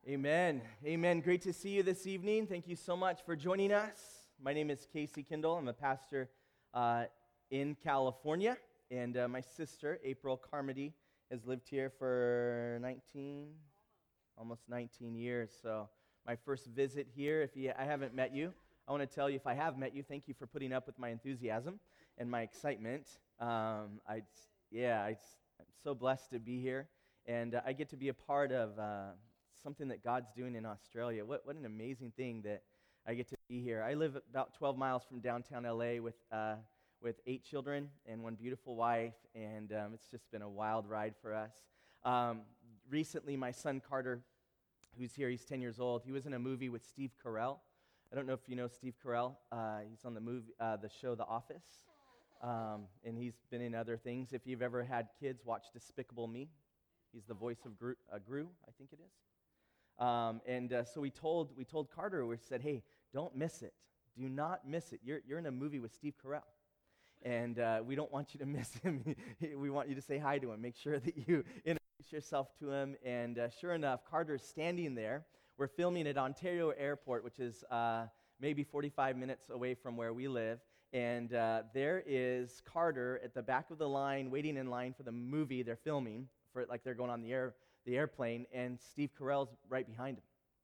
Amen. Amen. Great to see you this evening. Thank you so much for joining us. My name is Casey Kindle. I'm a pastor in California, and my sister, April Carmody, has lived here for almost 19 years. So my first visit here, I haven't met you, I want to tell you, if I have met you, thank you for putting up with my enthusiasm and my excitement. I'm so blessed to be here, and I get to be a part of something that God's doing in Australia. What an amazing thing that I get to be here. I live about 12 miles from downtown LA with 8 children and one beautiful wife, and it's just been a wild ride for us. Recently, my son Carter, who's here, he's 10 years old, he was in a movie with Steve Carell. I don't know if you know Steve Carell. He's on the show The Office, and he's been in other things. If you've ever had kids, watch Despicable Me. He's the voice of Gru, I think it is. So we told Carter, we said, hey, don't miss it. Do not miss it. You're in a movie with Steve Carell, and we don't want you to miss him. We want you to say hi to him. Make sure that you introduce yourself to him. And sure enough, Carter's standing there. We're filming at Ontario Airport, which is maybe 45 minutes away from where we live. And there is Carter at the back of the line, waiting in line for the movie they're filming, for it like they're going on the airplane, and Steve Carell's right behind him.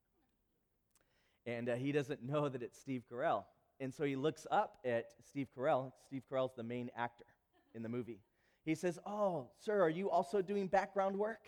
And he doesn't know that it's Steve Carell. And so he looks up at Steve Carell. Steve Carell's the main actor in the movie. He says, "Oh, sir, are you also doing background work?"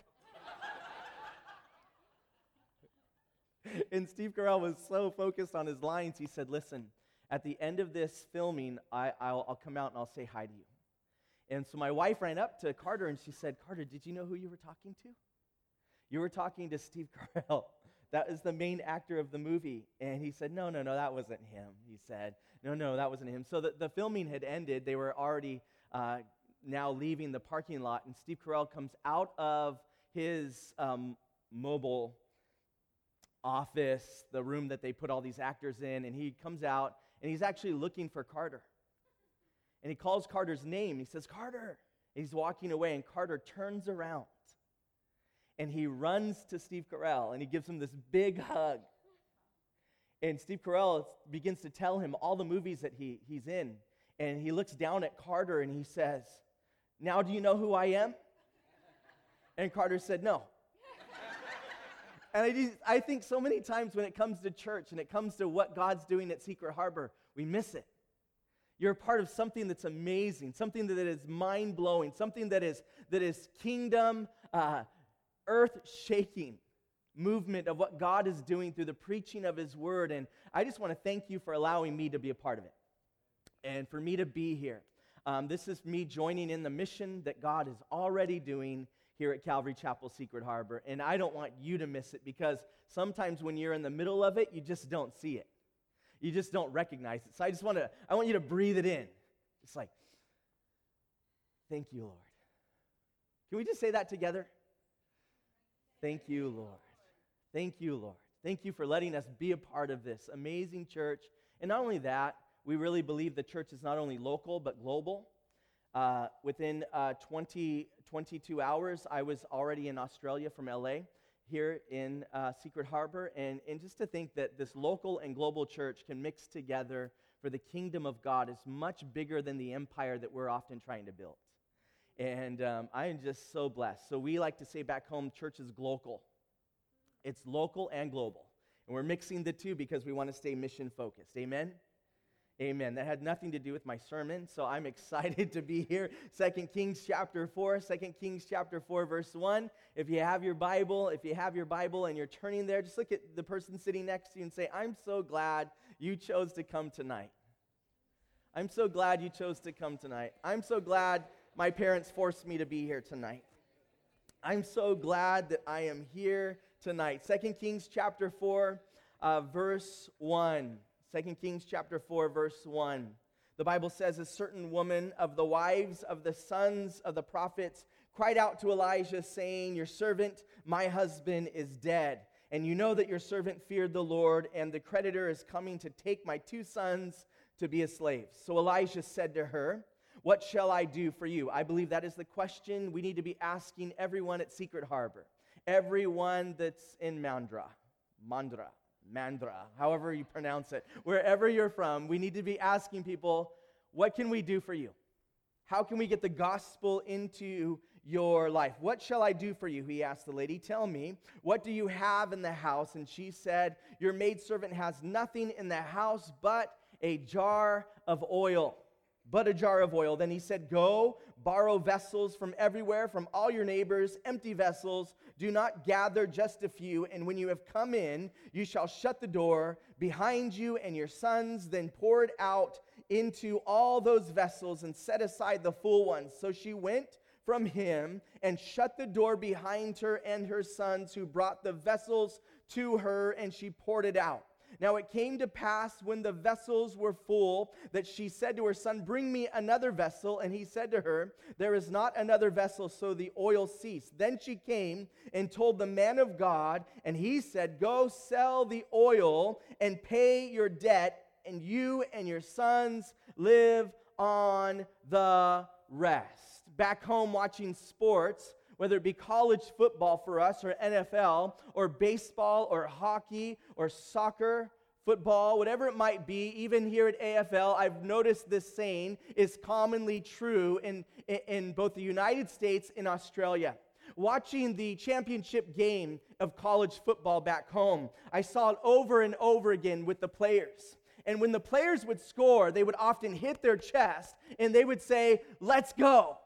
And Steve Carell was so focused on his lines, he said, "Listen, at the end of this filming, I'll come out and I'll say hi to you." And so my wife ran up to Carter and she said, "Carter, did you know who you were talking to? You were talking to Steve Carell. That is the main actor of the movie." And he said, no, that wasn't him. He said, no, that wasn't him. So the filming had ended. They were already now leaving the parking lot, and Steve Carell comes out of his mobile office, the room that they put all these actors in, and he comes out, and he's actually looking for Carter. And he calls Carter's name. He says, "Carter." And he's walking away, and Carter turns around. And he runs to Steve Carell, and he gives him this big hug. And Steve Carell begins to tell him all the movies that he's in. And he looks down at Carter, and he says, "Now do you know who I am?" And Carter said, "No." And I think so many times when it comes to church and it comes to what God's doing at Secret Harbor, we miss it. You're a part of something that's amazing, something that is mind-blowing, something that is kingdom earth-shaking movement of what God is doing through the preaching of His Word. And I just want to thank you for allowing me to be a part of it and for me to be here. This is me joining in the mission that God is already doing here at Calvary Chapel, Secret Harbor. And I don't want you to miss it, because sometimes when you're in the middle of it, you just don't see it. You just don't recognize it. So I want you to breathe it in. It's like, thank you, Lord. Can we just say that together? Thank you, Lord. Thank you, Lord. Thank you for letting us be a part of this amazing church. And not only that, we really believe the church is not only local, but global. Within 22 hours, I was already in Australia from LA, here in Secret Harbor. And just to think that this local and global church can mix together for the kingdom of God is much bigger than the empire that we're often trying to build. And I am just so blessed. So we like to say back home, church is global. It's local and global. And we're mixing the two because we want to stay mission-focused. Amen? Amen. That had nothing to do with my sermon, so I'm excited to be here. 2 Kings chapter 4, verse 1. If you have your Bible and you're turning there, just look at the person sitting next to you and say, "I'm so glad you chose to come tonight. I'm so glad you chose to come tonight. I'm so glad my parents forced me to be here tonight. I'm so glad that I am here tonight." 2 Kings chapter 4, verse 1. 2 Kings chapter 4, verse 1. The Bible says, "A certain woman of the wives of the sons of the prophets cried out to Elijah, saying, 'Your servant, my husband, is dead. And you know that your servant feared the Lord, and the creditor is coming to take my 2 sons to be his slaves.' So Elijah said to her, 'What shall I do for you?'" I believe that is the question we need to be asking everyone at Secret Harbor, everyone that's in Mandra. Mandra, however you pronounce it, wherever you're from, we need to be asking people, what can we do for you? How can we get the gospel into your life? What shall I do for you? He asked the lady. Tell me, what do you have in the house? And she said, your maidservant has nothing in the house but a jar of oil. But a jar of oil. Then he said, go, borrow vessels from everywhere, from all your neighbors, empty vessels. Do not gather just a few. And when you have come in, you shall shut the door behind you and your sons. Then pour it out into all those vessels and set aside the full ones. So she went from him and shut the door behind her and her sons, who brought the vessels to her, and she poured it out. Now it came to pass when the vessels were full that she said to her son, bring me another vessel. And he said to her, there is not another vessel. So the oil ceased. Then she came and told the man of God, and he said, go sell the oil and pay your debt, and you and your sons live on the rest. Back home watching sports, whether it be college football for us or NFL or baseball or hockey or soccer, football, whatever it might be, even here at AFL, I've noticed this saying is commonly true in both the United States and Australia. Watching the championship game of college football back home, I saw it over and over again with the players. And when the players would score, they would often hit their chest and they would say, let's go.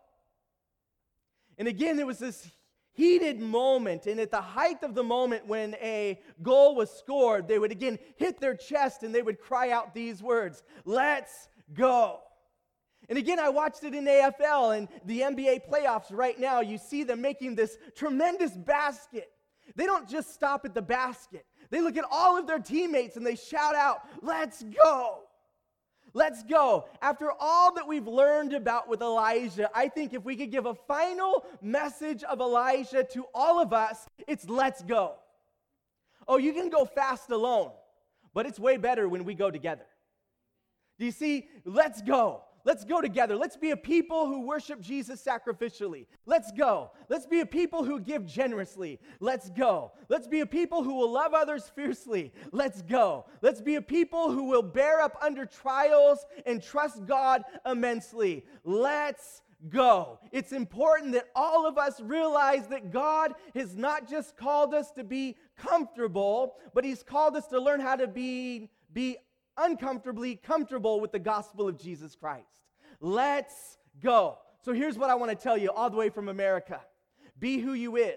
And again, there was this heated moment, and at the height of the moment when a goal was scored, they would again hit their chest and they would cry out these words, let's go. And again, I watched it in AFL and the NBA playoffs right now. You see them making this tremendous basket. They don't just stop at the basket. They look at all of their teammates and they shout out, let's go. Let's go. After all that we've learned about with Elijah, I think if we could give a final message of Elijah to all of us, it's let's go. Oh, you can go fast alone, but it's way better when we go together. Do you see? Let's go. Let's go together. Let's be a people who worship Jesus sacrificially. Let's go. Let's be a people who give generously. Let's go. Let's be a people who will love others fiercely. Let's go. Let's be a people who will bear up under trials and trust God immensely. Let's go. It's important that all of us realize that God has not just called us to be comfortable, but He's called us to learn how to be uncomfortably comfortable with the gospel of Jesus Christ. Let's go. So here's what I want to tell you all the way from America. Be who you is.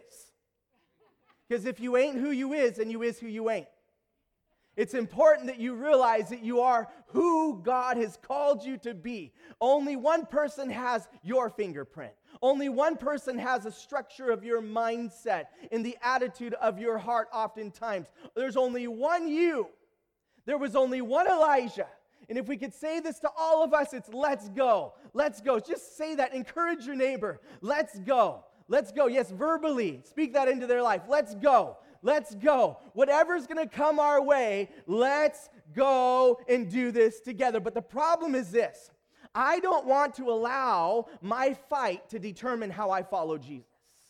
Because if you ain't who you is, then you is who you ain't. It's important that you realize that you are who God has called you to be. Only one person has your fingerprint. Only one person has a structure of your mindset and the attitude of your heart oftentimes. There's only one you. There was only one Elijah. And if we could say this to all of us, it's let's go. Let's go. Just say that. Encourage your neighbor. Let's go. Let's go. Yes, verbally. Speak that into their life. Let's go. Let's go. Whatever's going to come our way, let's go and do this together. But the problem is this. I don't want to allow my fight to determine how I follow Jesus.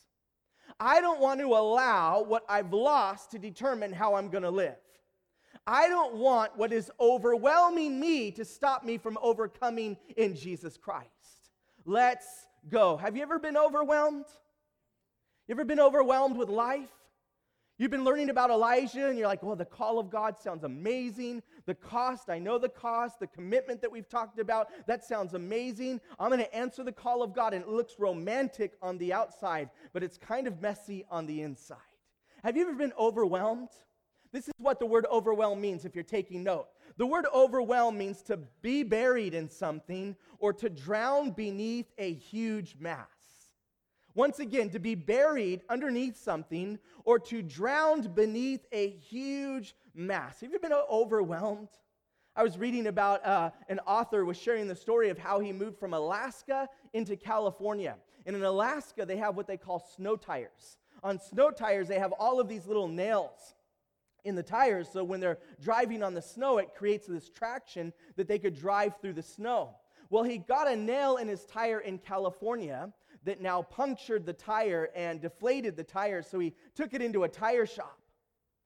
I don't want to allow what I've lost to determine how I'm going to live. I don't want what is overwhelming me to stop me from overcoming in Jesus Christ. Let's go. Have you ever been overwhelmed? You ever been overwhelmed with life? You've been learning about Elijah and you're like, well, the call of God sounds amazing. The cost, I know the cost, the commitment that we've talked about, that sounds amazing. I'm going to answer the call of God and it looks romantic on the outside, but it's kind of messy on the inside. Have you ever been overwhelmed? This is what the word overwhelm means if you're taking note. The word overwhelm means to be buried in something or to drown beneath a huge mass. Once again, to be buried underneath something or to drown beneath a huge mass. Have you been overwhelmed? I was reading about an author was sharing the story of how he moved from Alaska into California. And in Alaska, they have what they call snow tires. On snow tires, they have all of these little nails in the tires, so when they're driving on the snow, it creates this traction that they could drive through the snow. Well, he got a nail in his tire in California that now punctured the tire and deflated the tire, so he took it into a tire shop.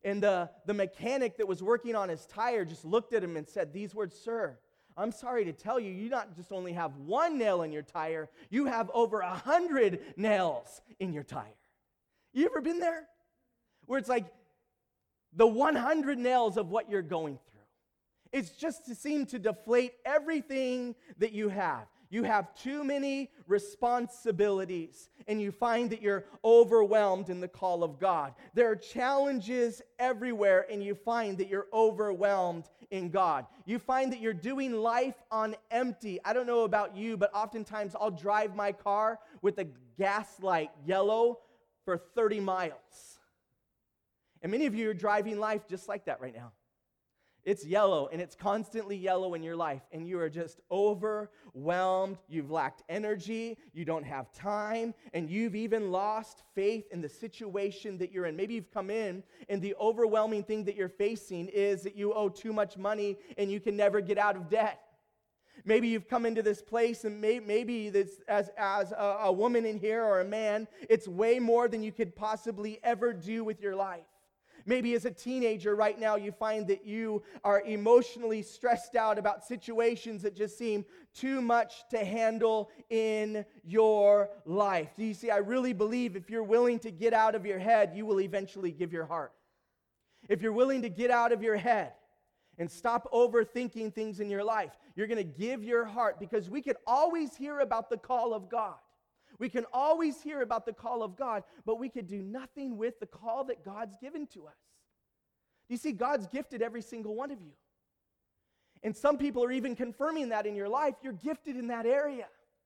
And the mechanic that was working on his tire just looked at him and said these words, "Sir, I'm sorry to tell you, you not just only have one nail in your tire, you have over 100 nails in your tire." You ever been there? Where it's like the 100 nails of what you're going through. It's just to seem to deflate everything that you have. You have too many responsibilities, and you find that you're overwhelmed in the call of God. There are challenges everywhere, and you find that you're overwhelmed in God. You find that you're doing life on empty. I don't know about you, but oftentimes I'll drive my car with the gas light yellow for 30 miles. And many of you are driving life just like that right now. It's yellow, and it's constantly yellow in your life, and you are just overwhelmed. You've lacked energy, you don't have time, and you've even lost faith in the situation that you're in. Maybe you've come in, and the overwhelming thing that you're facing is that you owe too much money, and you can never get out of debt. Maybe you've come into this place, and maybe this, as a woman in here or a man, it's way more than you could possibly ever do with your life. Maybe as a teenager right now, you find that you are emotionally stressed out about situations that just seem too much to handle in your life. Do you see, I really believe if you're willing to get out of your head, you will eventually give your heart. If you're willing to get out of your head and stop overthinking things in your life, you're going to give your heart, because we could always hear about the call of God. We can always hear about the call of God, but we could do nothing with the call that God's given to us. You see, God's gifted every single one of you. And some people are even confirming that in your life. You're gifted in that area.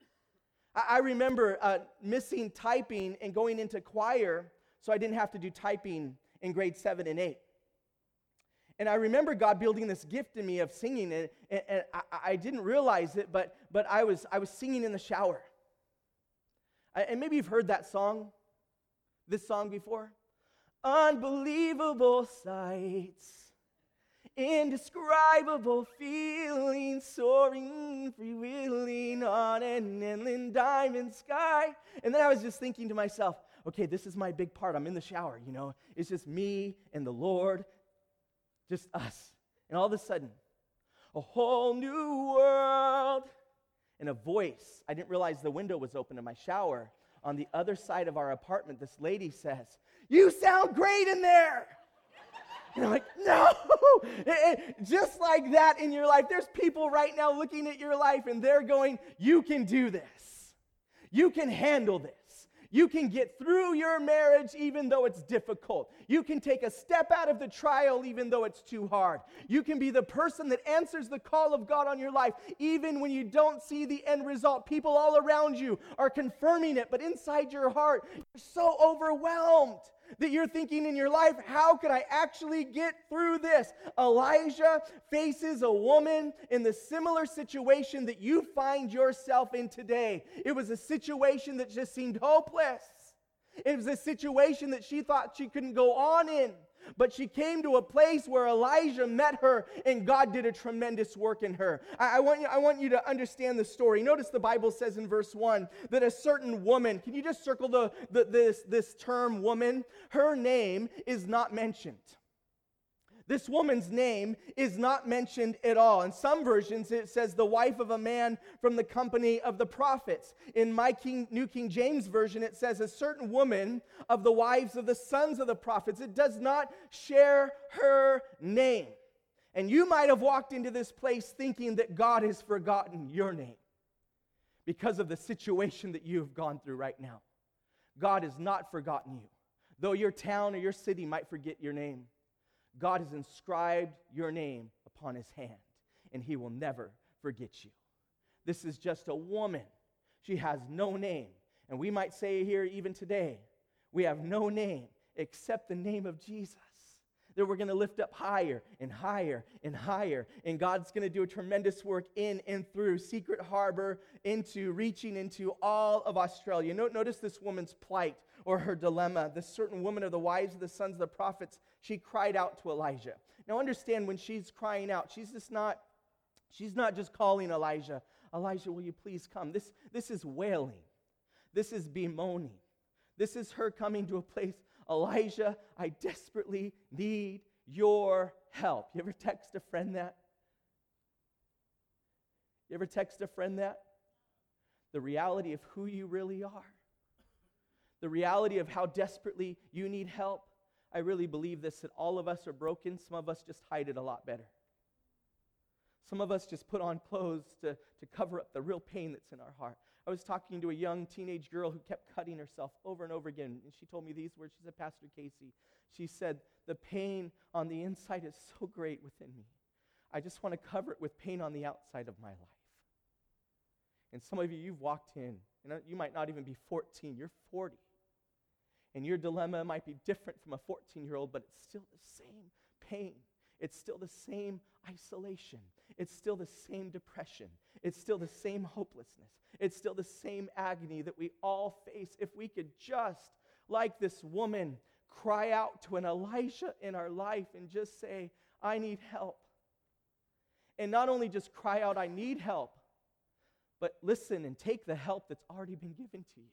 I remember missing typing and going into choir, so I didn't have to do typing in grade 7 and 8. And I remember God building this gift in me of singing, and I didn't realize it, but I was singing in the shower. And maybe you've heard that song, this song before. Unbelievable sights, indescribable feelings, soaring, freewheeling on an inland diamond sky. And then I was just thinking to myself, okay, this is my big part. I'm in the shower, you know. It's just me and the Lord, just us. And all of a sudden, a whole new world. And a voice, I didn't realize the window was open in my shower. On the other side of our apartment, this lady says, "You sound great in there." And I'm like, no. Just like that in your life, there's people right now looking at your life and they're going, you can do this. You can handle this. You can get through your marriage even though it's difficult. You can take a step out of the trial even though it's too hard. You can be the person that answers the call of God on your life even when you don't see the end result. People all around you are confirming it, but inside your heart, you're so overwhelmed that you're thinking in your life, how could I actually get through this? Elijah faces a woman in the similar situation that you find yourself in today. It was a situation that just seemed hopeless. It was a situation that she thought she couldn't go on in. But she came to a place where Elijah met her and God did a tremendous work in her. I want you to understand the story. Notice the Bible says in verse 1 that a certain woman, can you just circle this term woman? Her name is not mentioned. This woman's name is not mentioned at all. In some versions, it says the wife of a man from the company of the prophets. In my New King James Version, it says a certain woman of the wives of the sons of the prophets. It does not share her name. And you might have walked into this place thinking that God has forgotten your name because of the situation that you have gone through right now. God has not forgotten you. Though your town or your city might forget your name, God has inscribed your name upon his hand, and he will never forget you. This is just a woman. She has no name. And we might say here even today, we have no name except the name of Jesus, that we're going to lift up higher and higher and higher. And God's going to do a tremendous work in and through Secret Harbor, reaching into all of Australia. Notice this woman's plight or her dilemma. This certain woman of the wives of the sons of the prophets, she cried out to Elijah. Now understand, when she's crying out, she's not just calling Elijah, "Elijah, will you please come?" This is wailing. This is bemoaning. This is her coming to a place, Elijah, I desperately need your help. You ever text a friend that? You ever text a friend that? The reality of who you really are. The reality of how desperately you need help. I really believe this, that all of us are broken. Some of us just hide it a lot better. Some of us just put on clothes to cover up the real pain that's in our heart. I was talking to a young teenage girl who kept cutting herself over and over again, and she told me these words. She said, Pastor Casey, she said, the pain on the inside is so great within me. I just want to cover it with pain on the outside of my life. And some of you, you've walked in, and you might not even be 14, you're 40. And your dilemma might be different from a 14-year-old, but it's still the same pain. It's still the same isolation. It's still the same depression. It's still the same hopelessness. It's still the same agony that we all face. If we could just, like this woman, cry out to an Elijah in our life and just say, I need help. And not only just cry out, I need help, but listen and take the help that's already been given to you.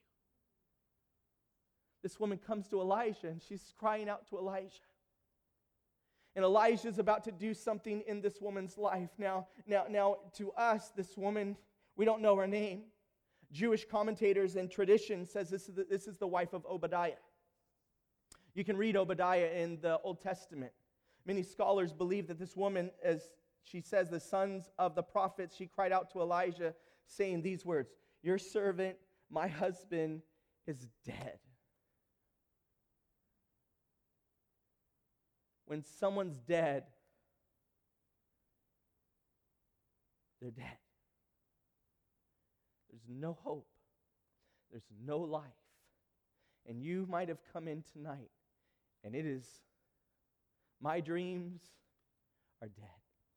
This woman comes to Elijah, and she's crying out to Elijah. And Elijah's about to do something in this woman's life. Now, to us, this woman, we don't know her name. Jewish commentators and tradition says this is the wife of Obadiah. You can read Obadiah in the Old Testament. Many scholars believe that this woman, as she says, the sons of the prophets, she cried out to Elijah, saying these words, your servant, my husband, is dead. When someone's dead, they're dead. There's no hope. There's no life. And you might have come in tonight, and it is, my dreams are dead.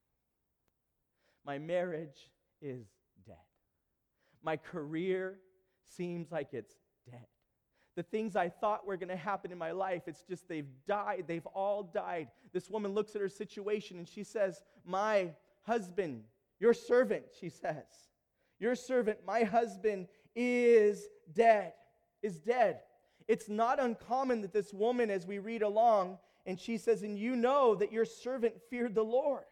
My marriage is dead. My career seems like it's dead. The things I thought were going to happen in my life, it's just they've died. They've all died. This woman looks at her situation and she says, my husband, your servant, she says, your servant, my husband is dead, is dead. It's not uncommon that this woman, as we read along, and she says, and you know that your servant feared the Lord.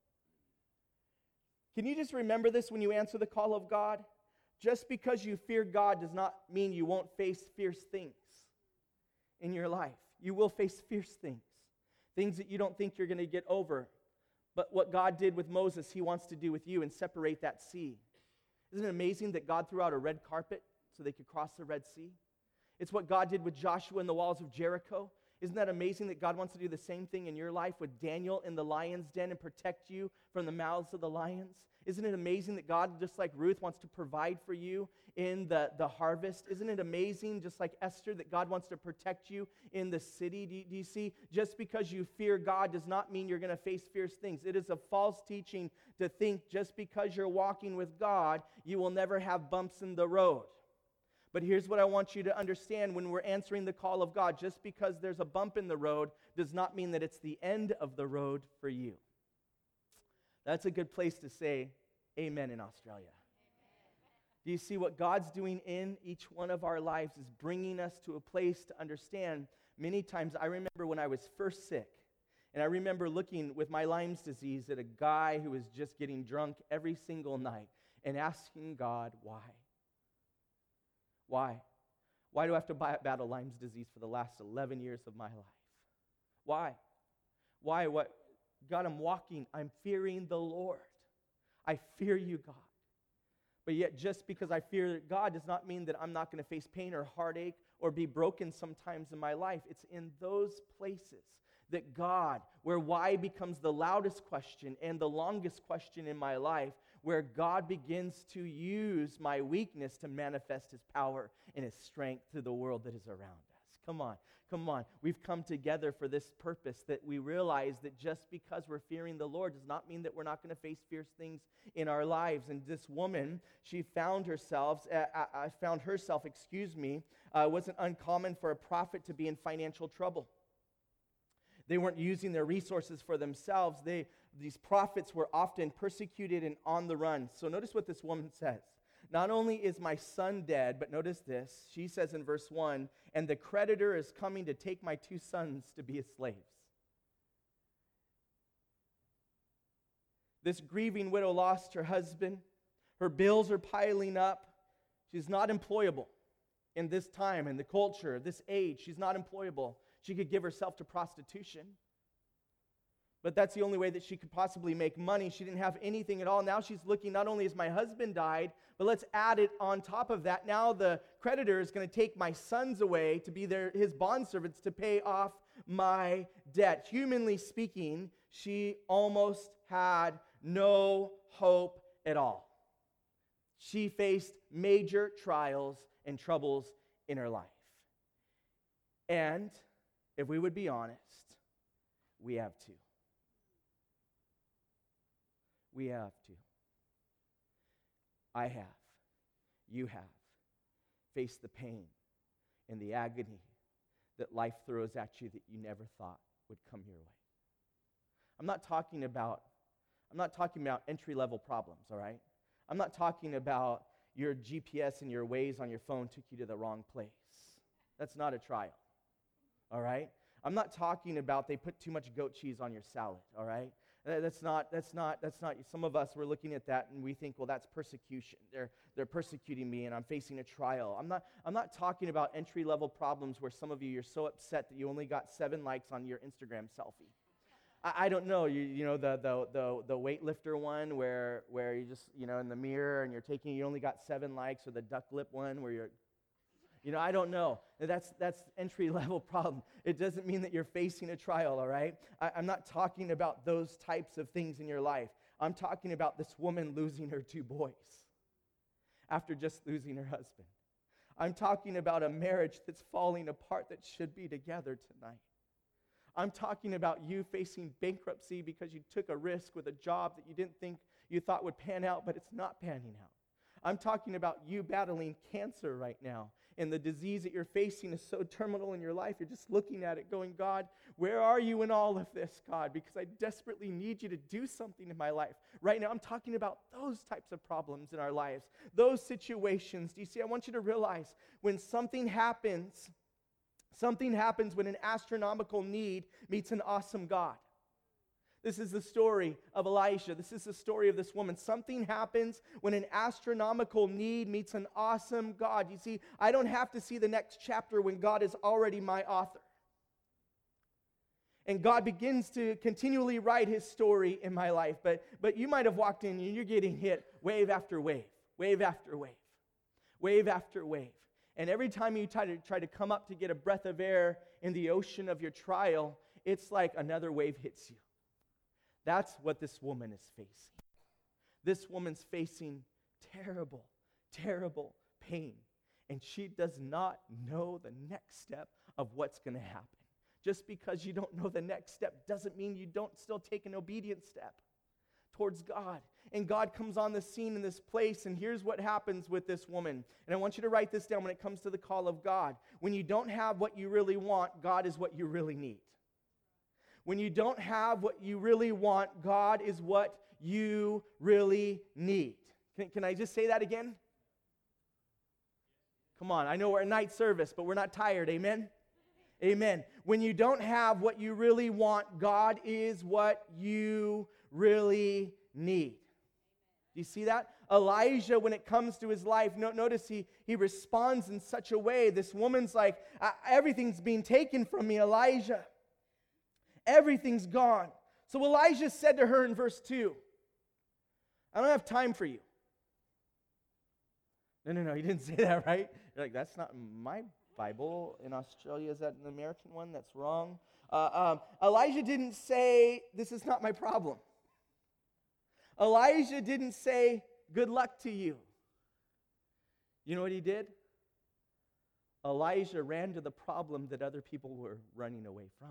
Can you just remember this when you answer the call of God? Just because you fear God does not mean you won't face fierce things in your life. You will face fierce things, things that you don't think you're going to get over. But what God did with Moses, he wants to do with you and separate that sea. Isn't it amazing that God threw out a red carpet so they could cross the Red Sea? It's what God did with Joshua in the walls of Jericho. Isn't that amazing that God wants to do the same thing in your life with Daniel in the lion's den and protect you from the mouths of the lions? Isn't it amazing that God, just like Ruth, wants to provide for you in the harvest? Isn't it amazing, just like Esther, that God wants to protect you in the city? Do you see? Just because you fear God does not mean you're going to face fierce things. It is a false teaching to think just because you're walking with God, you will never have bumps in the road. But here's what I want you to understand when we're answering the call of God. Just because there's a bump in the road does not mean that it's the end of the road for you. That's a good place to say amen in Australia. Do you see what God's doing in each one of our lives is bringing us to a place to understand? Many times, I remember when I was first sick, and I remember looking with my Lyme's disease at a guy who was just getting drunk every single night and asking God, why? Why? Why do I have to battle Lyme's disease for the last 11 years of my life? Why? Why? What? God, I'm walking. I'm fearing the Lord. I fear you, God. But yet, just because I fear God does not mean that I'm not going to face pain or heartache or be broken sometimes in my life. It's in those places that God, where why becomes the loudest question and the longest question in my life, where God begins to use my weakness to manifest his power and his strength to the world that is around us. Come on. We've come together for this purpose, that we realize that just because we're fearing the Lord does not mean that we're not going to face fierce things in our lives. And this woman, she found herself, it wasn't uncommon for a prophet to be in financial trouble. They weren't using their resources for themselves. These prophets were often persecuted and on the run. So notice what this woman says. Not only is my son dead, but notice this. She says in verse 1, and the creditor is coming to take my 2 sons to be his slaves. This grieving widow lost her husband. Her bills are piling up. She's not employable in this time, in the culture, this age. She's not employable. She could give herself to prostitution. But that's the only way that she could possibly make money. She didn't have anything at all. Now she's looking, not only has my husband died, but let's add it on top of that. Now the creditor is going to take my sons away to be his bondservants to pay off my debt. Humanly speaking, she almost had no hope at all. She faced major trials and troubles in her life. And if we would be honest, we have too. We have too. I have. You have faced the pain and the agony that life throws at you that you never thought would come your way. I'm not talking about entry-level problems, all right? I'm not talking about your GPS and your Waze on your phone took you to the wrong place. That's not a trial, all right? I'm not talking about they put too much goat cheese on your salad, all right? That's not, some of us, we're looking at that and we think, well, that's persecution. They're persecuting me and I'm facing a trial. I'm not talking about entry-level problems where some of you, you're so upset that you only got 7 likes on your Instagram selfie. I don't know, you know, the weightlifter one where you just, you know, in the mirror and you only got 7 likes, or the duck lip one where you're, you know, I don't know. That's entry-level problem. It doesn't mean that you're facing a trial, all right? I'm not talking about those types of things in your life. I'm talking about this woman losing her 2 boys after just losing her husband. I'm talking about a marriage that's falling apart that should be together tonight. I'm talking about you facing bankruptcy because you took a risk with a job that you didn't think you thought would pan out, but it's not panning out. I'm talking about you battling cancer right now, and the disease that you're facing is so terminal in your life, you're just looking at it going, God, where are you in all of this, God? Because I desperately need you to do something in my life. Right now, I'm talking about those types of problems in our lives, those situations. Do you see, I want you to realize when something happens when an astronomical need meets an awesome God. This is the story of Elisha. This is the story of this woman. Something happens when an astronomical need meets an awesome God. You see, I don't have to see the next chapter when God is already my author. And God begins to continually write his story in my life. But you might have walked in and you're getting hit wave after wave, wave after wave, wave after wave. And every time you try to come up to get a breath of air in the ocean of your trial, it's like another wave hits you. That's what this woman is facing. This woman's facing terrible, terrible pain. And she does not know the next step of what's going to happen. Just because you don't know the next step doesn't mean you don't still take an obedient step towards God. And God comes on the scene in this place, and here's what happens with this woman. And I want you to write this down when it comes to the call of God. When you don't have what you really want, God is what you really need. When you don't have what you really want, God is what you really need. Can I just say that again? Come on, I know we're at night service, but we're not tired, amen? Amen. When you don't have what you really want, God is what you really need. Do you see that? Elijah, when it comes to his life, notice he responds in such a way. This woman's like, everything's being taken from me, Elijah. Everything's gone. So Elijah said to her in verse 2, I don't have time for you. No, he didn't say that, right? You're like, that's not my Bible. In Australia, is that an American one? That's wrong. Elijah didn't say, this is not my problem. Elijah didn't say, good luck to you. You know what he did? Elijah ran to the problem that other people were running away from.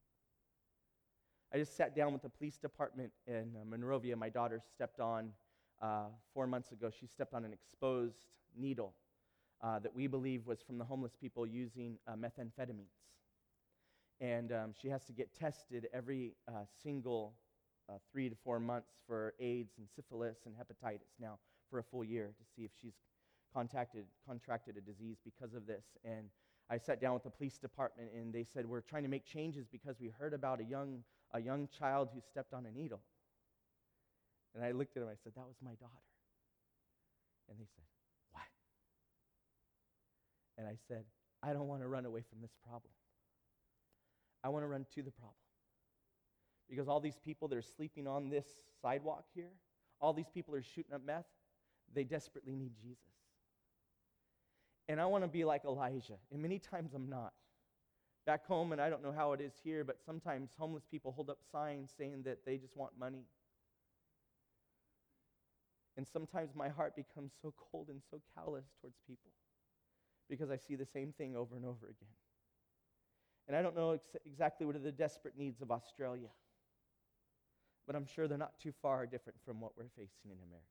I just sat down with the police department in Monrovia. My daughter stepped on, 4 months ago, she stepped on an exposed needle that we believe was from the homeless people using methamphetamines. And she has to get tested every single 3 to 4 months for AIDS and syphilis and hepatitis now for a full year to see if she's contracted a disease because of this. And I sat down with the police department, and they said, we're trying to make changes because we heard about a young child who stepped on a needle. And I looked at him, I said, that was my daughter. And they said, what? And I said, I don't want to run away from this problem. I want to run to the problem. Because all these people that are sleeping on this sidewalk here, all these people are shooting up meth, they desperately need Jesus. And I want to be like Elijah, and many times I'm not. Back home, and I don't know how it is here, but sometimes homeless people hold up signs saying that they just want money. And sometimes my heart becomes so cold and so callous towards people because I see the same thing over and over again. And I don't know exactly what are the desperate needs of Australia, but I'm sure they're not too far different from what we're facing in America.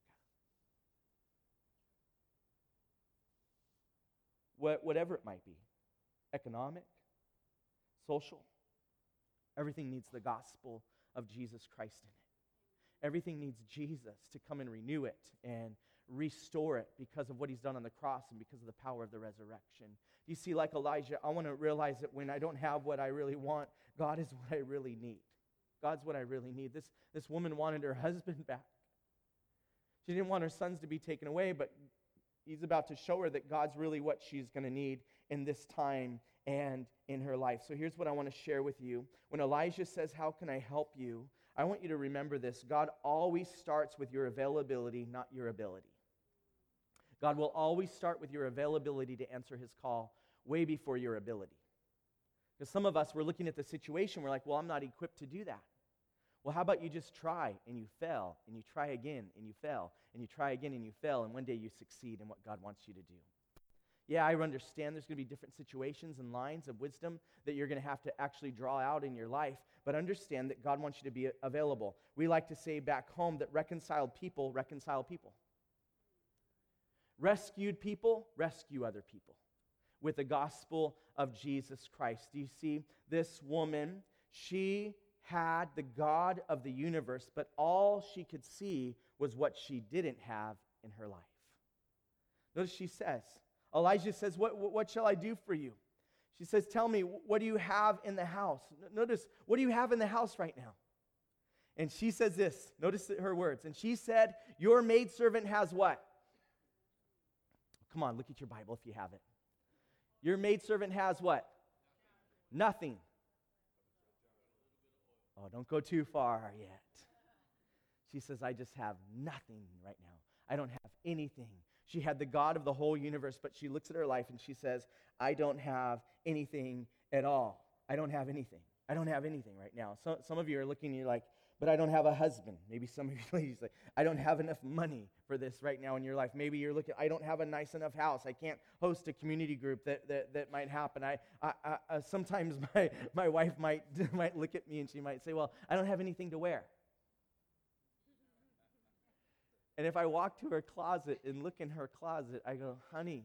Whatever it might be, economic, social, everything needs the gospel of Jesus Christ in it. Everything needs Jesus to come and renew it and restore it because of what he's done on the cross and because of the power of the resurrection. You see, like Elijah, I want to realize that when I don't have what I really want, God is what I really need. God's what I really need. This woman wanted her husband back. She didn't want her sons to be taken away, but he's about to show her that God's really what she's going to need in this time and in her life. So here's what I want to share with you. When Elijah says, how can I help you? I want you to remember this. God always starts with your availability, not your ability. God will always start with your availability to answer his call way before your ability. Because some of us, we're looking at the situation, we're like, well, I'm not equipped to do that. Well, how about you just try and you fail, and you try again and you fail, and you try again and you fail, and one day you succeed in what God wants you to do. Yeah, I understand there's going to be different situations and lines of wisdom that you're going to have to actually draw out in your life, but understand that God wants you to be available. We like to say back home that reconciled people reconcile people. Rescued people rescue other people with the gospel of Jesus Christ. Do you see this woman? She had the God of the universe, but all she could see was what she didn't have in her life. Notice she says, Elijah says, what shall I do for you? She says, tell me, what do you have in the house? Notice, what do you have in the house right now? And she says this, notice her words, and she said, your maidservant has what? Come on, look at your Bible if you have it. Your maidservant has what? Nothing. Oh, don't go too far yet. She says, I just have nothing right now. I don't have anything. She had the God of the whole universe, but she looks at her life and she says, I don't have anything at all. I don't have anything. I don't have anything right now. So, some of you are looking and you're like, but I don't have a husband. Maybe some of you ladies like, I don't have enough money for this right now in your life. Maybe you're looking, I don't have a nice enough house. I can't host a community group that might happen. Sometimes my wife might look at me and she might say, well, I don't have anything to wear. And if I walk to her closet and look in her closet, I go, honey,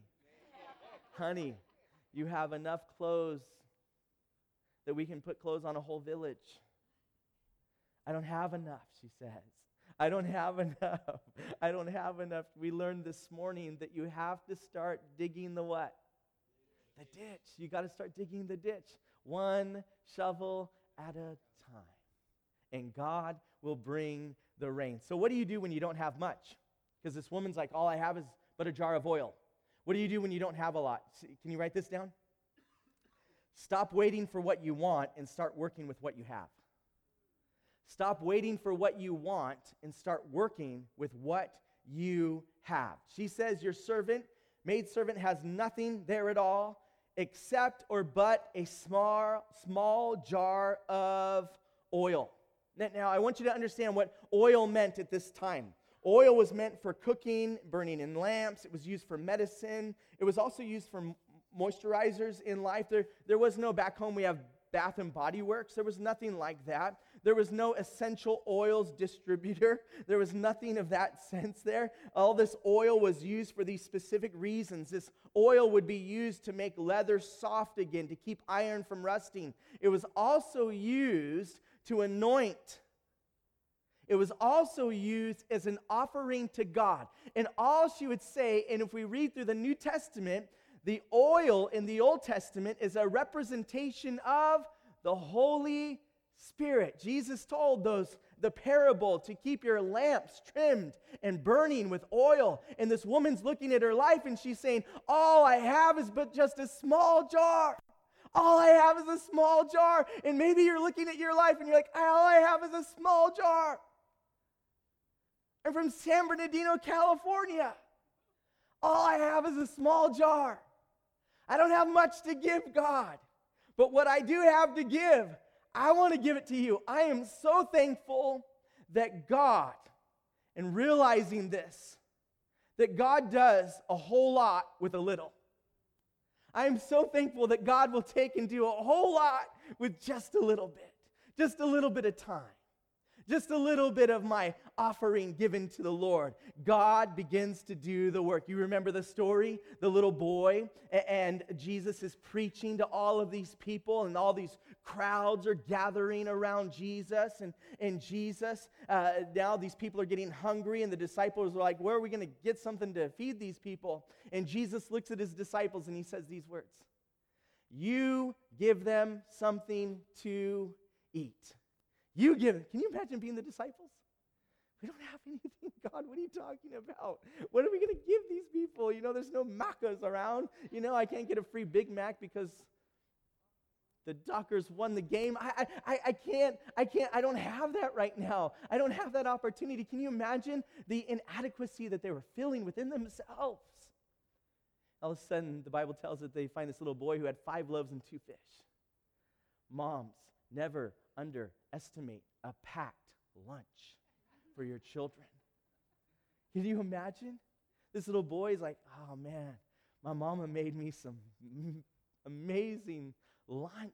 you have enough clothes that we can put clothes on a whole village. I don't have enough, she says. I don't have enough. I don't have enough. We learned this morning that you have to start digging the what? The ditch. You got to start digging the ditch. One shovel at a time. And God will bring the rain. So what do you do when you don't have much? Because this woman's like, all I have is but a jar of oil. What do you do when you don't have a lot? Can you write this down? Stop waiting for what you want and start working with what you have. Stop waiting for what you want and start working with what you have. She says your maidservant has nothing there at all except or but a small jar of oil. Now, I want you to understand what oil meant at this time. Oil was meant for cooking, burning in lamps. It was used for medicine. It was also used for moisturizers in life. There was no, back home we have Bath and Body Works. There was nothing like that. There was no essential oils distributor. There was nothing of that sense there. All this oil was used for these specific reasons. This oil would be used to make leather soft again, to keep iron from rusting. It was also used to anoint. It was also used as an offering to God. And all she would say, and if we read through the New Testament, the oil in the Old Testament is a representation of the Holy Spirit. Jesus told the parable to keep your lamps trimmed and burning with oil. And this woman's looking at her life and she's saying, all I have is but just a small jar. All I have is a small jar. And maybe you're looking at your life and you're like, all I have is a small jar. I'm from San Bernardino, California. All I have is a small jar. I don't have much to give God. But what I do have to give, I want to give it to you. I am so thankful that God, and realizing this, that God does a whole lot with a little. I am so thankful that God will take and do a whole lot with just a little bit of time. Just a little bit of my offering given to the Lord. God begins to do the work. You remember the story? The little boy, and Jesus is preaching to all of these people, and all these crowds are gathering around Jesus. And Jesus, now these people are getting hungry, and the disciples are like, where are we going to get something to feed these people? And Jesus looks at his disciples, and he says these words, you give them something to eat. You give it. Can you imagine being the disciples? We don't have anything, God. What are you talking about? What are we going to give these people? There's no Maccas around. I can't get a free Big Mac because the Dockers won the game. I can't. I don't have that right now. I don't have that opportunity. Can you imagine the inadequacy that they were feeling within themselves? All of a sudden, the Bible tells that they find this little boy who had 5 loaves and 2 fish. Moms, never underestimate a packed lunch for your children. Can you imagine? This little boy is like, oh man, my mama made me some amazing lunch.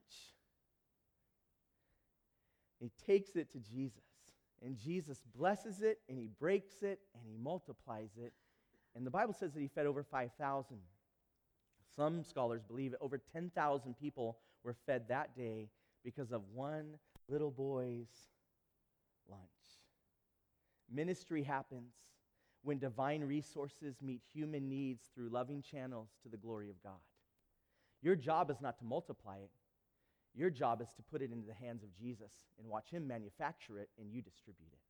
He takes it to Jesus, and Jesus blesses it, and he breaks it, and he multiplies it. And the Bible says that he fed over 5,000. Some scholars believe over 10,000 people were fed that day because of one little boy's lunch. Ministry happens when divine resources meet human needs through loving channels to the glory of God. Your job is not to multiply it. Your job is to put it into the hands of Jesus and watch him manufacture it and you distribute it.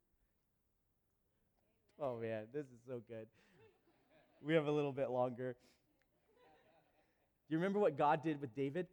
Oh man, this is so good. We have a little bit longer. Do you remember what God did with David?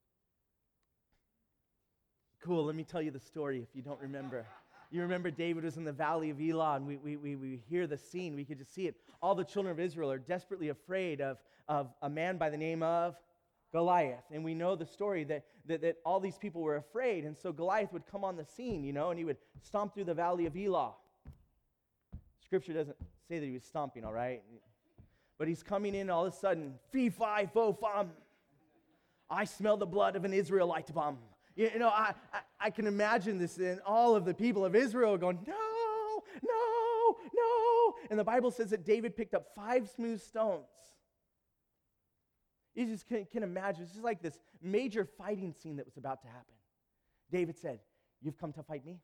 Cool, let me tell you the story if you don't remember. You remember David was in the valley of Elah, and we hear the scene. We could just see it. All the children of Israel are desperately afraid of a man by the name of Goliath. And we know the story that all these people were afraid. And so Goliath would come on the scene, and he would stomp through the valley of Elah. Scripture doesn't say that he was stomping, all right? But he's coming in all of a sudden, fee, fi, fo, fum. I smell the blood of an Israelite bum. I can imagine this, and all of the people of Israel going, no, no, no. And the Bible says that David picked up 5 smooth stones. You just can imagine. It's just like this major fighting scene that was about to happen. David said, you've come to fight me?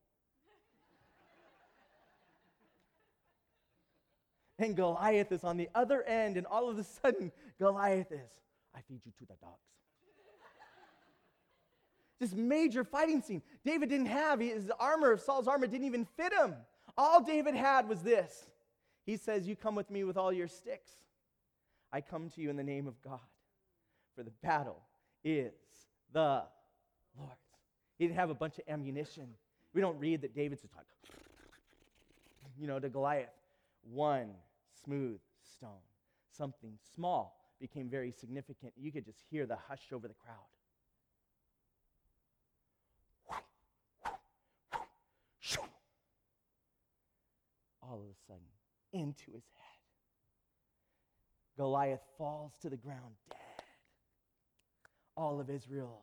And Goliath is on the other end, and all of a sudden, Goliath is, I feed you to the dogs. This major fighting scene. David didn't have, his armor, Saul's armor didn't even fit him. All David had was this. He says, you come with me with all your sticks. I come to you in the name of God. For the battle is the Lord's. He didn't have a bunch of ammunition. We don't read that David's just like, to Goliath. One smooth stone. Something small became very significant. You could just hear the hush over the crowd. All of a sudden, into his head. Goliath falls to the ground dead. All of Israel.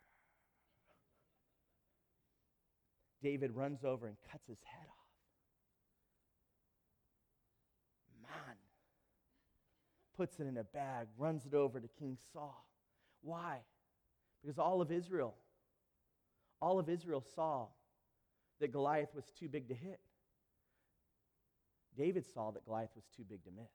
David runs over and cuts his head off. Man. Puts it in a bag, runs it over to King Saul. Why? Because all of Israel saw that Goliath was too big to hit. David saw that Goliath was too big to miss.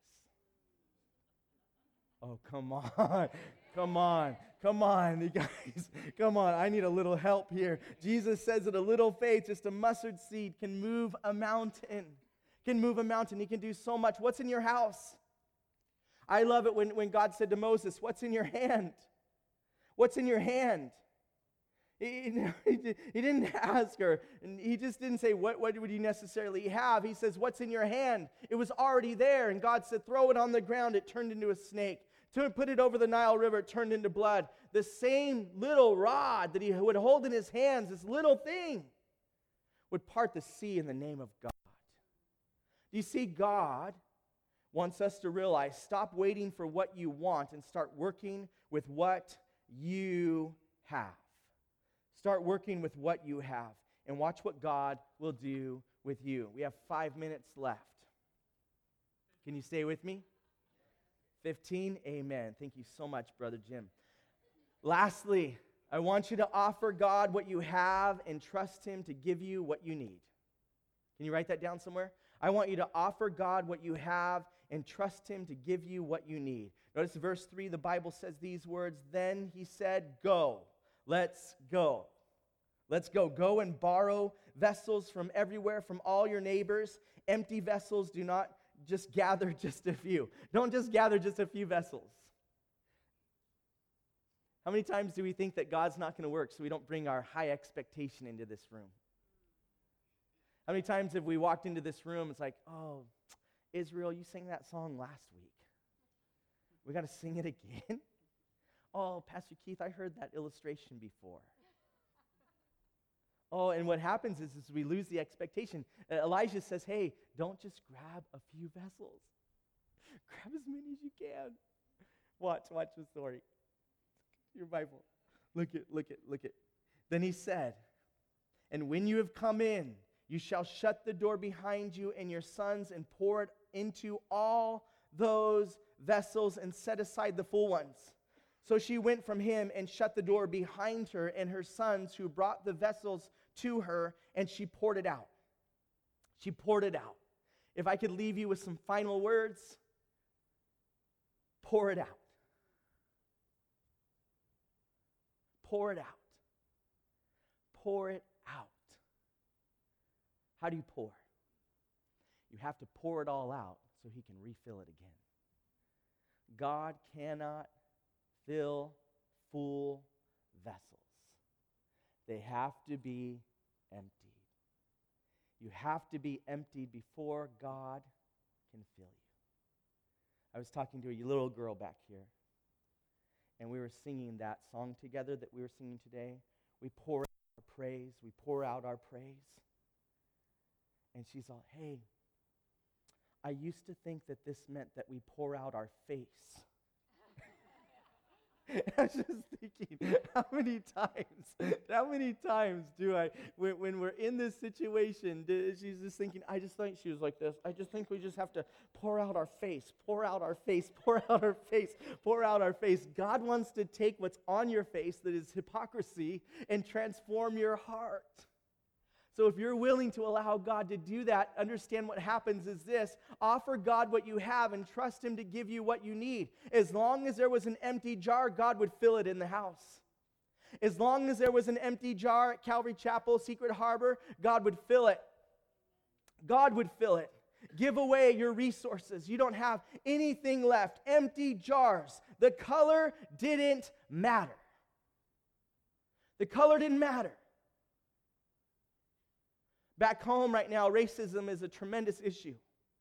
Oh, come on. Come on, you guys. Come on, I need a little help here. Jesus says that a little faith, just a mustard seed, can move a mountain. Can move a mountain. He can do so much. What's in your house? I love it when God said to Moses, what's in your hand? What's in your hand? He didn't ask her, and he just didn't say, what would you necessarily have? He says, what's in your hand? It was already there, and God said, throw it on the ground. It turned into a snake. Put it over the Nile River. It turned into blood. The same little rod that he would hold in his hands, this little thing, would part the sea in the name of God. Do you see, God wants us to realize, stop waiting for what you want and start working with what you have. Start working with what you have and watch what God will do with you. We have 5 minutes left. Can you stay with me? 15? Amen. Thank you so much, Brother Jim. Lastly, I want you to offer God what you have and trust Him to give you what you need. Can you write that down somewhere? I want you to offer God what you have and trust Him to give you what you need. Notice verse 3, the Bible says these words, then He said, go. Let's go. Let's go. Go and borrow vessels from everywhere, from all your neighbors. Empty vessels, do not just gather just a few. Don't just gather just a few vessels. How many times do we think that God's not going to work, so we don't bring our high expectation into this room? How many times have we walked into this room, it's like, oh, Israel, you sang that song last week. We got to sing it again? Oh, Pastor Keith, I heard that illustration before. Oh, and what happens is we lose the expectation. Elijah says, hey, don't just grab a few vessels. Grab as many as you can. Watch the story. Your Bible. Look it. Then he said, and when you have come in, you shall shut the door behind you and your sons and pour it into all those vessels and set aside the full ones. So she went from him and shut the door behind her and her sons who brought the vessels to her, and she poured it out. She poured it out. If I could leave you with some final words, pour it out. Pour it out. Pour it out. How do you pour? You have to pour it all out so He can refill it again. God cannot fill full vessels. They have to be emptied. You have to be emptied before God can fill you. I was talking to a little girl back here, and we were singing that song together that we were singing today. We pour out our praise. We pour out our praise. And she's all, hey, I used to think that this meant that we pour out our face. I was just thinking, how many times do I, when we're in this situation, she's just thinking, I just think she was like this. I just think we just have to pour out our face, pour out our face, pour out our face, pour out our face. God wants to take what's on your face that is hypocrisy and transform your heart. So if you're willing to allow God to do that, understand what happens is this. Offer God what you have and trust Him to give you what you need. As long as there was an empty jar, God would fill it in the house. As long as there was an empty jar at Calvary Chapel, Secret Harbor, God would fill it. God would fill it. Give away your resources. You don't have anything left. Empty jars. The color didn't matter. The color didn't matter. Back home right now, racism is a tremendous issue.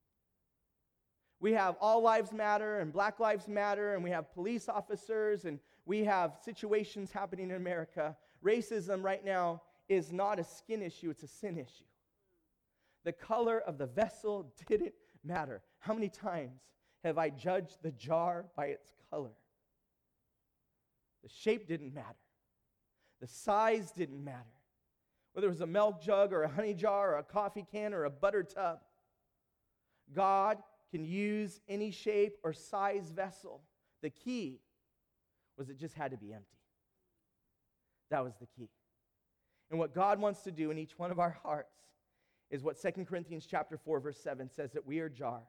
We have All Lives Matter and Black Lives Matter, and we have police officers, and we have situations happening in America. Racism right now is not a skin issue, it's a sin issue. The color of the vessel didn't matter. How many times have I judged the jar by its color? The shape didn't matter. The size didn't matter. Whether it was a milk jug or a honey jar or a coffee can or a butter tub. God can use any shape or size vessel. The key was it just had to be empty. That was the key. And what God wants to do in each one of our hearts is what 2 Corinthians chapter 4, verse 7 says, that we are jars.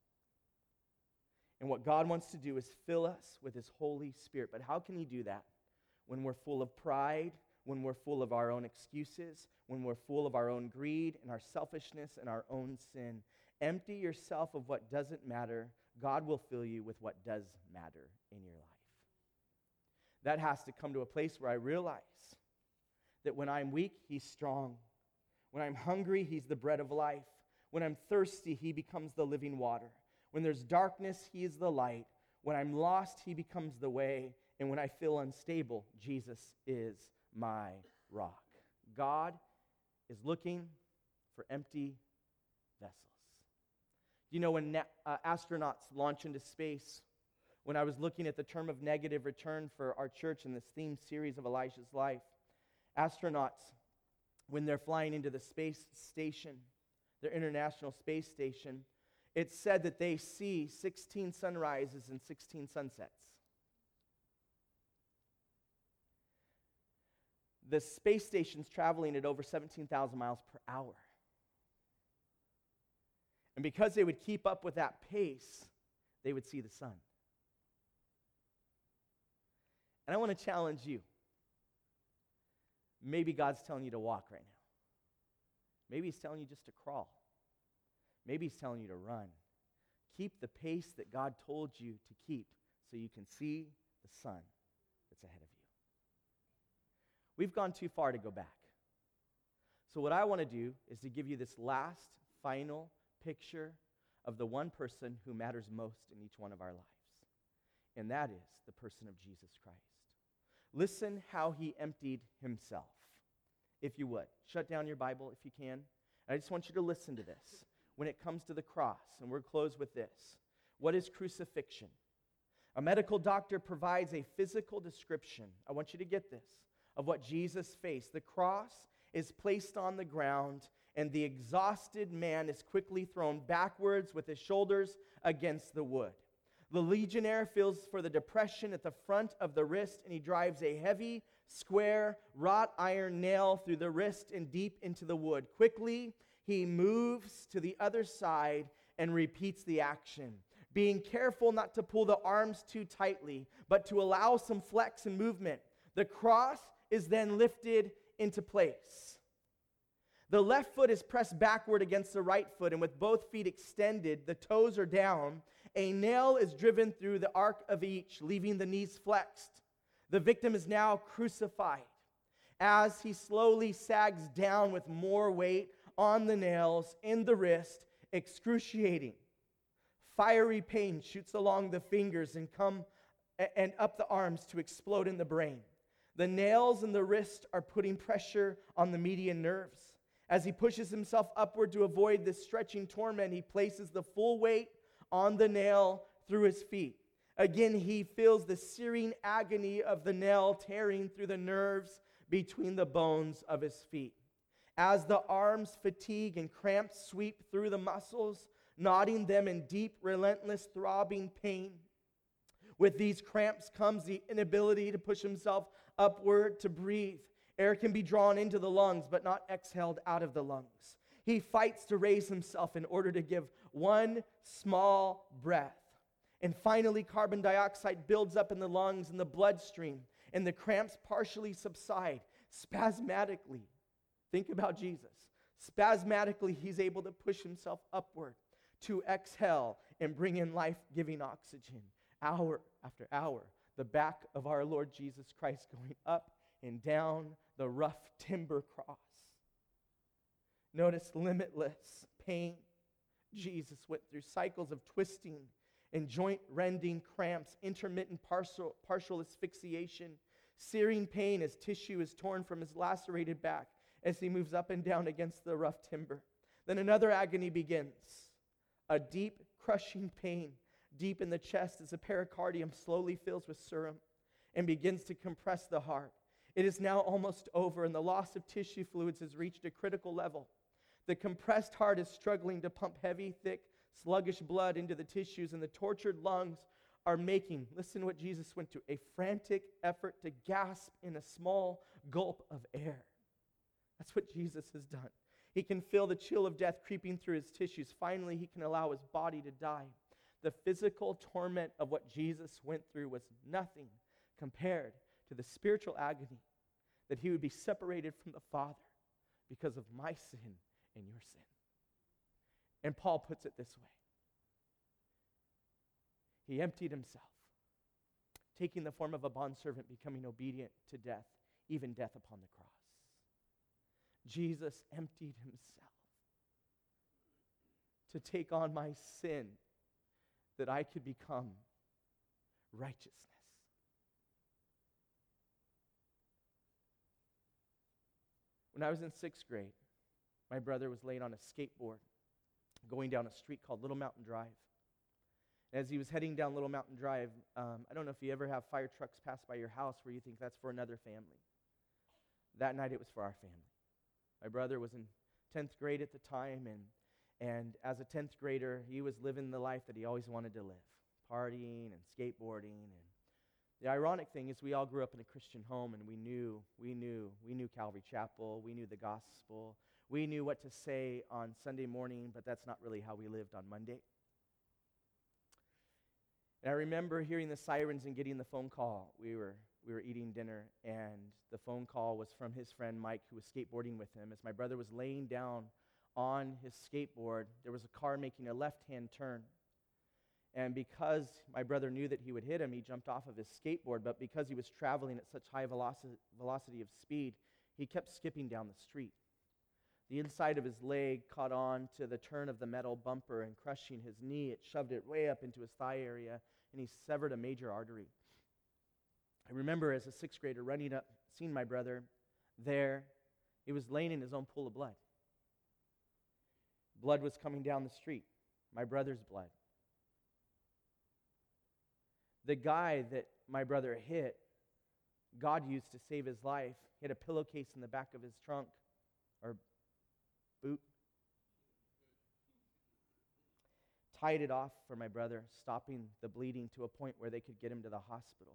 And what God wants to do is fill us with His Holy Spirit. But how can He do that? When we're full of pride, when we're full of our own excuses, when we're full of our own greed and our selfishness and our own sin. Empty yourself of what doesn't matter. God will fill you with what does matter in your life. That has to come to a place where I realize that when I'm weak, He's strong. When I'm hungry, He's the bread of life. When I'm thirsty, He becomes the living water. When there's darkness, He is the light. When I'm lost, He becomes the way. And when I feel unstable, Jesus is my rock. God is looking for empty vessels. You know, when astronauts launch into space, when I was looking at the term of negative return for our church in this theme series of Elijah's life, astronauts, when they're flying into the space station, their International Space Station, it's said that they see 16 sunrises and 16 sunsets. The space station's traveling at over 17,000 miles per hour. And because they would keep up with that pace, they would see the sun. And I want to challenge you. Maybe God's telling you to walk right now. Maybe He's telling you just to crawl. Maybe He's telling you to run. Keep the pace that God told you to keep so you can see the sun that's ahead of you. We've gone too far to go back. So what I want to do is to give you this last, final picture of the one person who matters most in each one of our lives. And that is the person of Jesus Christ. Listen how He emptied Himself. If you would, shut down your Bible if you can. And I just want you to listen to this. When it comes to the cross, and we'll close with this. What is crucifixion? A medical doctor provides a physical description, I want you to get this, of what Jesus faced. The cross is placed on the ground, and the exhausted man is quickly thrown backwards with his shoulders against the wood. The legionnaire feels for the depression at the front of the wrist, and he drives a heavy, square, wrought iron nail through the wrist and deep into the wood. Quickly, he moves to the other side and repeats the action, being careful not to pull the arms too tightly, but to allow some flex and movement. The cross is then lifted into place. The left foot is pressed backward against the right foot, and with both feet extended, the toes are down. A nail is driven through the arc of each, leaving the knees flexed. The victim is now crucified. As he slowly sags down with more weight on the nails in the wrist, excruciating. Fiery pain shoots along the fingers and up the arms to explode in the brain. The nails in the wrist are putting pressure on the median nerves. As he pushes himself upward to avoid this stretching torment, he places the full weight on the nail through his feet. Again, he feels the searing agony of the nail tearing through the nerves between the bones of his feet. As the arms fatigue and cramps sweep through the muscles, knotting them in deep, relentless, throbbing pain. With these cramps comes the inability to push himself upward to breathe. Air can be drawn into the lungs, but not exhaled out of the lungs. He fights to raise himself in order to give one small breath. And finally, carbon dioxide builds up in the lungs and the bloodstream, and the cramps partially subside. Spasmodically, think about Jesus. Spasmodically, he's able to push himself upward to exhale and bring in life-giving oxygen. Hour after hour, the back of our Lord Jesus Christ going up and down the rough timber cross. Notice limitless pain. Jesus went through cycles of twisting and joint-rending cramps, intermittent partial asphyxiation, searing pain as tissue is torn from his lacerated back as he moves up and down against the rough timber. Then another agony begins, a deep, crushing pain deep in the chest as the pericardium slowly fills with serum and begins to compress the heart. It is now almost over, and the loss of tissue fluids has reached a critical level. The compressed heart is struggling to pump heavy, thick, sluggish blood into the tissues, and the tortured lungs are making, listen to what Jesus went to, a frantic effort to gasp in a small gulp of air. That's what Jesus has done. He can feel the chill of death creeping through his tissues. Finally, he can allow his body to die. The physical torment of what Jesus went through was nothing compared to the spiritual agony that he would be separated from the Father because of my sin and your sin. And Paul puts it this way. He emptied himself, taking the form of a bondservant, becoming obedient to death, even death upon the cross. Jesus emptied himself to take on my sin that I could become righteousness. When I was in 6th grade, my brother was laid on a skateboard going down a street called Little Mountain Drive. As he was heading down Little Mountain Drive, I don't know if you ever have fire trucks pass by your house where you think that's for another family. That night it was for our family. My brother was in 10th grade at the time, and as a 10th grader, he was living the life that he always wanted to live, partying and skateboarding. And the ironic thing is we all grew up in a Christian home, and we knew Calvary Chapel, we knew the gospel, we knew what to say on Sunday morning, but that's not really how we lived on Monday. And I remember hearing the sirens and getting the phone call. We were eating dinner, and the phone call was from his friend Mike, who was skateboarding with him. As my brother was laying down on his skateboard, there was a car making a left-hand turn. And because my brother knew that he would hit him, he jumped off of his skateboard. But because he was traveling at such high velocity of speed, he kept skipping down the street. The inside of his leg caught on to the turn of the metal bumper, and crushing his knee, it shoved it way up into his thigh area, and he severed a major artery. I remember as a 6th grader running up, seeing my brother there. He was laying in his own pool of blood. Blood was coming down the street, my brother's blood. The guy that my brother hit, God used to save his life. He had a pillowcase in the back of his trunk, or boot. Tied it off for my brother, stopping the bleeding to a point where they could get him to the hospital.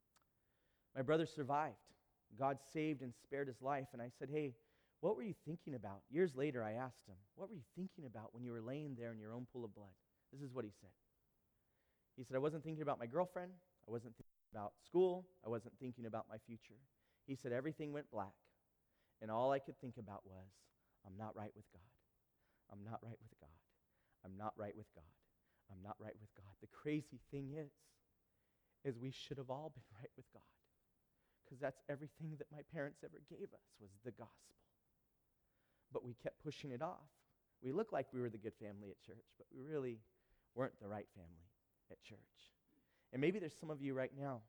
My brother survived. God saved and spared his life. And I said, hey, what were you thinking about? Years later, I asked him, what were you thinking about when you were laying there in your own pool of blood? This is what he said. He said, I wasn't thinking about my girlfriend. I wasn't thinking about school. I wasn't thinking about my future. He said, everything went black. And all I could think about was, I'm not right with God. I'm not right with God. I'm not right with God. I'm not right with God. The crazy thing is we should have all been right with God. Because that's everything that my parents ever gave us was the gospel. But we kept pushing it off. We looked like we were the good family at church, but we really weren't the right family at church. And maybe there's some of you right now,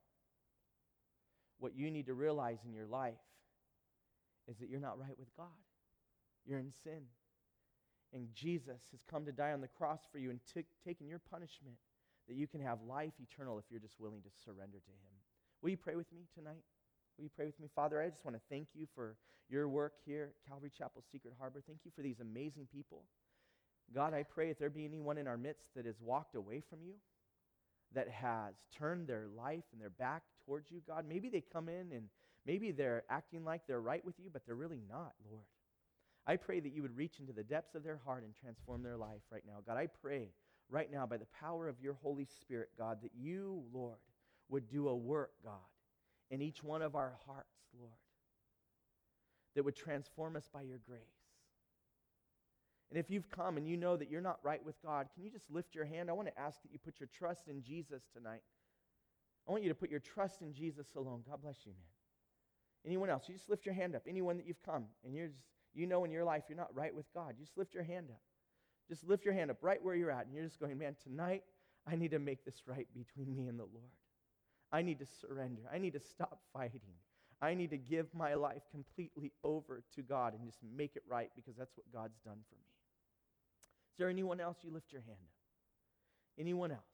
what you need to realize in your life is that you're not right with God. You're in sin. And Jesus has come to die on the cross for you and taken your punishment that you can have life eternal if you're just willing to surrender to him. Will you pray with me tonight? Will you pray with me? Father, I just want to thank you for your work here at Calvary Chapel Secret Harbor. Thank you for these amazing people. God, I pray if there be anyone in our midst that has walked away from you, that has turned their life and their back towards you, God, maybe they come in and maybe they're acting like they're right with you, but they're really not, Lord. I pray that you would reach into the depths of their heart and transform their life right now. God, I pray right now by the power of your Holy Spirit, God, that you, Lord, would do a work, God, in each one of our hearts, Lord, that would transform us by your grace. And if you've come and you know that you're not right with God, can you just lift your hand? I want to ask that you put your trust in Jesus tonight. I want you to put your trust in Jesus alone. God bless you, man. Anyone else? You just lift your hand up. Anyone that you've come and you know in your life you're not right with God, you just lift your hand up. Just lift your hand up right where you're at, and you're just going, man, tonight I need to make this right between me and the Lord. I need to surrender. I need to stop fighting. I need to give my life completely over to God and just make it right because that's what God's done for me. Is there anyone else? You lift your hand up. Anyone else?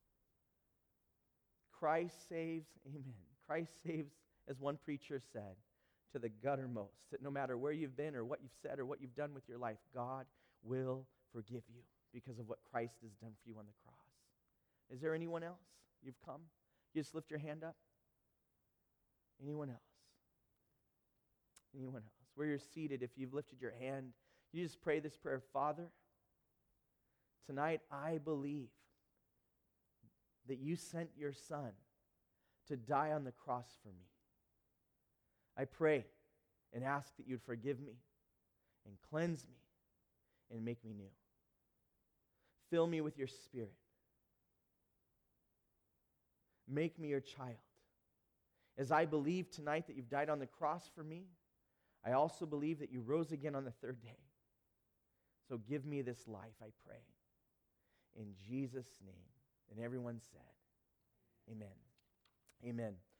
Christ saves, amen. Christ saves, as one preacher said, to the guttermost, that no matter where you've been or what you've said or what you've done with your life, God will forgive you because of what Christ has done for you on the cross. Is there anyone else? You've come? You just lift your hand up. Anyone else? Anyone else? Where you're seated, if you've lifted your hand, you just pray this prayer. Father, tonight I believe that you sent your Son to die on the cross for me. I pray and ask that you'd forgive me and cleanse me and make me new. Fill me with your Spirit. Make me your child. As I believe tonight that you've died on the cross for me, I also believe that you rose again on the third day. So give me this life, I pray. In Jesus' name. And everyone said, amen. Amen.